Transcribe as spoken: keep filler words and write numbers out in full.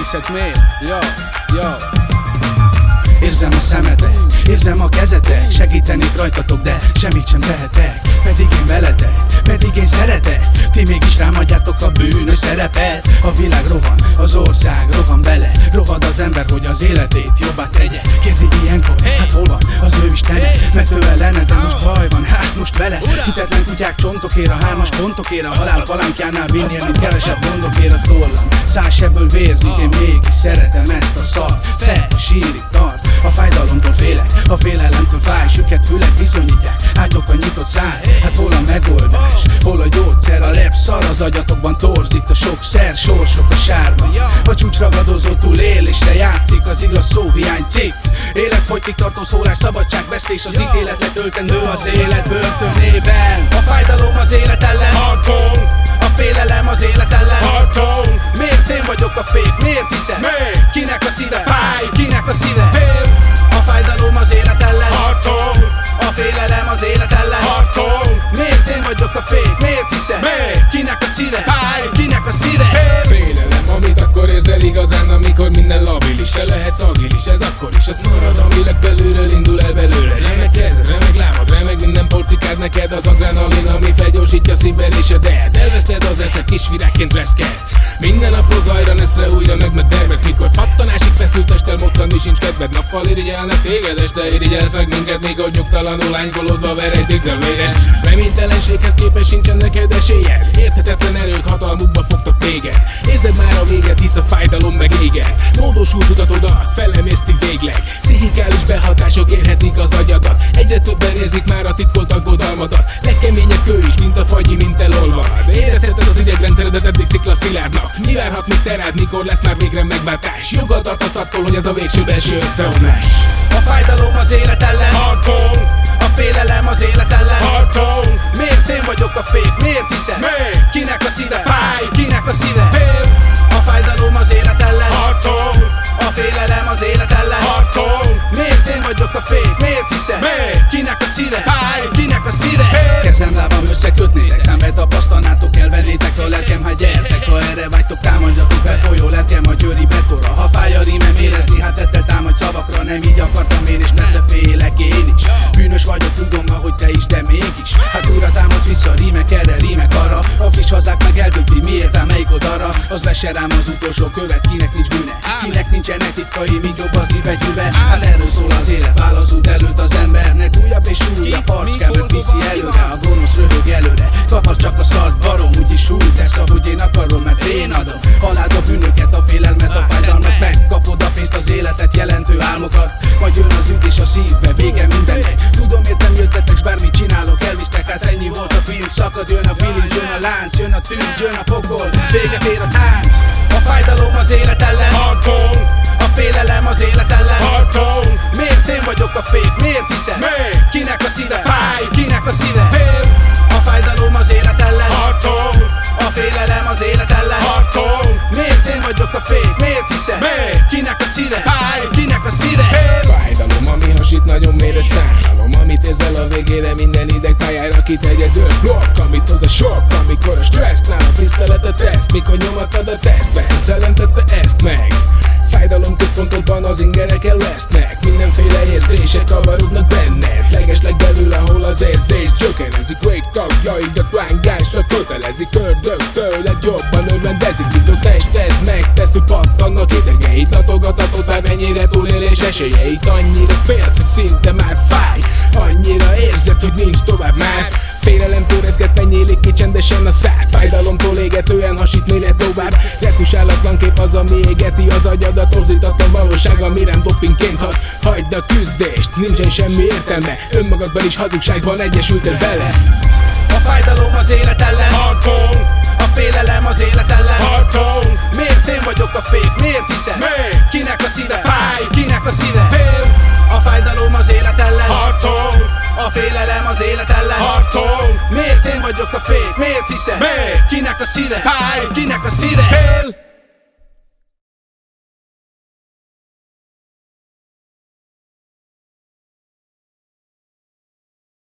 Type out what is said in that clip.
hiszed miért? Yo, yo. Érzem a szemetek, érzem a kezetek, segítenék rajtatok, de semmit sem tehetek. Pedig én veletek, pedig én szeretek, ti mégis rám adjátok a bűnös szerepet. A világ rohan, az ország rohan bele, rohad az ember, hogy az életét jobbá tegye. Kérdi ilyenkor, hát hol van az ő istene? Mert ő ellene, de most baj van, hát most vele. Hitetlen kutyák csontokért, a hármas pontokért, a halál palánkjánál vinnél, mint kevesebb gondokért. A tollam száz sebből vérzik, én mégis szeretem ezt a szart. Fel, sírik, tart, a fájdalomtól félek, a félelemtől fáj, süket fülek bizonyítják, ágyok a nyitott száj. Hát hol a megoldás, hol a gyógyszer? A rap szar az agyatokban torzít, a sok szer, sorsok a sárban. A csúcsragadozó túlélésre játszik, az igaz szóhiány cikk. Életfogytig tartó szólás, szabadságvesztés, az ítélet letöltendő az élet börtönében. A fájdalom az élet ellen, Harton, a félelem az élet ellen. Harton, Miért én vagyok a fék, miért hiszed? Miért? Kinek a szíve? Fáj. Kinek a szíve? Fél, A fájdalom az élet ellen, Harton, a félelem az élet ellen. Harton, Miért én vagyok a fék, miért hiszed? Miért? Kinek a szíve? Fáj. Kinek a szíve? Fél, Félelem, amit akkor érzel igazán, amikor minden labilis. Te lehetsz agilis, ez akkor is, az marad, amileg belülről indul el belőle. Remek kezed, remek lábad, remek minden porcikád neked. Az adrenalin, ami felgyorsítja szívverésedet. Elveszted az eszed, kis virágként reszkedsz. Minden nap az ajra neszre újra meg megdermesz. Mikor pattanásig feszült testtel moccanni sincs kedved. Nappal irigyelnek téged, este irigyelsz meg minket. Még ahogy nyugtalanul lánykolódva verejtékzel véres. Reménytelenséghez képest sincsen neked esélyed. Érthetetlen erők hatalmukba fogtak téged. Érzed már a véget, hisz a fájdalom meg éged. Módosult tudatodat, felemészti végleg. Pszichikális behatások érhetik az agyadat. Egyre többen érzik már a titkolt aggodalmadat. Legkeményebb kő is, mint a fagyi, mint elolvad. Érezheted az idegrendszeredet eddig szikla szilárdnak. Mi várhat még te rád, mikor lesz már végre megváltás? Joggal tartasz attól, hogy ez a végső belső összeomlás. A fájdalom az élet ellen, Harton, a félelem az élet ellen. Harton, Miért én vagyok a fék, miért hiszed? Miért? Kinek a szíve? Fáj. Kinek a szíve? Fél, A fájdalom az élet ellen, Harton, a félelem az élet ellen. Harton, Miért én vagyok a fék, miért hiszed? Miért? Kinek a szíve? Fáj. Kinek a szíve? Fél. Kezem lábam összekötnétek, számbe tapasztalnátok, elvennétek a lelkem, ha gyertek. Ha erre vágytok, támadjatok be, folyó lelkem a győri betóra. Ha fáj a rímem érezni, hát ettől támadj szavakra. Nem így akartam én, és persze félek én is. Bűnös vagyok, tudom, hogy te is, de mégis. Hát újra támadsz vissza, rímek erre, rímek arra. A kis hazák meg eldönti, miért áll melyik oldalra. Az vesse rám az utolsó követ, kinek nincs bűne, kinek nincsenek titkai, míg jobb az libegyűbe. Hát erről szól az élet, válaszút előtt az embernek. Újabb és újabb harc kell, mert viszi előre. A gonosz röhög előre, kapad csak a szart, barom. Úgyis úgy tesz, ahogy én akarom, mert én adom. Haláld a bűnöket, a félelmet, a fájdalmat. Megkapod a pénzt, az életet jelentő álmokat. Majd jön az üt és a szívbe, vége mindennek. Tudom, értem jöttetek, s bármit csinálok, elvisztek, hát ennyi volt a film. Szakad, jön a bilincs, jön a lánc, jön a tűz, jön a pokol, véget ér a tánc. A fájdalom az élet ellen, Harton, a félelem az élet ellen. Harton, Miért én vagyok a fék, miért hiszed? Miért? Kinek a szíve? Fáj. Kinek a szíve? Fél, A fájdalom az élet ellen, Harton, a félelem az élet ellen. Harton, Miért én vagyok a fék, miért hiszed? Miért? Kinek a szíve? Fáj. Kinek a szíve? Fél, Fájdalom, ami hasít, nagyon mélyre szállalom. Amit érzel a végére, minden ideg pályára kit egyedül blokk. Amit hoz a sok, amikor a stressz nála tisztelet a teszt. Mikor nyomatad a tesztbe, szellentette ezt meg. Fájdalom központodban az ingereken lesznek. Mindenféle érzések kavarognak benned. Legesleg belül, ahol az érzés csökkenezik. Wake tagjaidat vángásra kötelezik. Ördög tőled jobban örvendezik. Mint a tested megtesz, hogy pattannak idegeit. Latogathatod már mennyire túlélés esélyeit. Annyira félsz, hogy szinte már fáj. Annyira érzed, hogy nincs tovább már. Félelemtől rezgetve nyílik ki csendesen a szád. Fájdalomtól égetően hasít mélyre tovább. Retusállatlan kép az, ami égeti az agyadat. Torzítatlan valóság, ami rám dopingként hat. Hagyd a küzdést, nincsen semmi értelme. Önmagadban is hazugságban egyesültél vele. A fájdalom az élet ellen, Harton, a félelem az élet ellen. Harton, Miért én vagyok a fék, miért hiszed? Miért? Kinek a szíve? Fáj. Kinek a szíve? Fél, A fájdalom az élet ellen, Harton, a félelem az élet ellen. Harton, Miért én vagyok a fék, miért hiszed? Miért? Kinek a szíve? Fáj. Kinek a szíve? Fél,